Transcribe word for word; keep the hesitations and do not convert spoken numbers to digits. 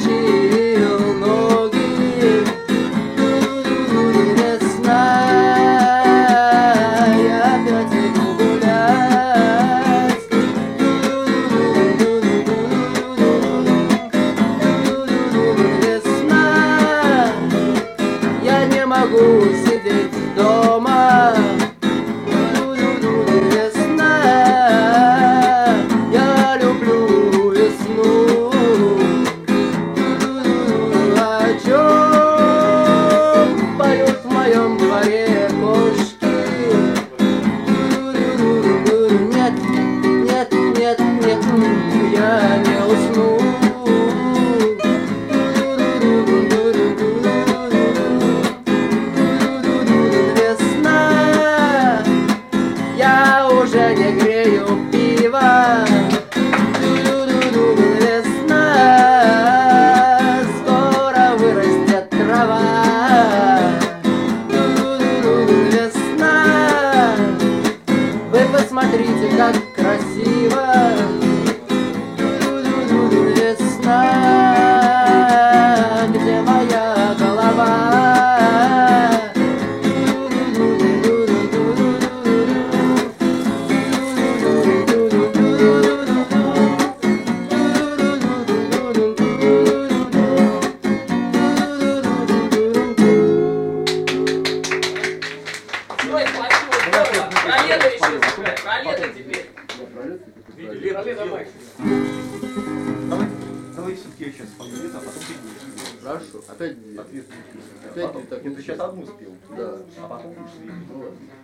намочил ноги. Весна, я опять иду гулять. Весна, я не могу сидеть дома. Весна, я люблю весну. О чем поют в моем дворе кошки? Нет, нет, нет, нет, я не усну. Я уже не грею пиво. Весна, скоро вырастет трава. Весна, вы посмотрите, как красиво. Весна, где моя голова? Пролета еще, пролета теперь. Давай, давай все-таки я сейчас фамилию, а потом ты будешь. Хорошо, опять две. Ответственную песню. Опять Потом- не так ну, ты не сейчас одну спел, Да. а потом будешь две. Ну ладно.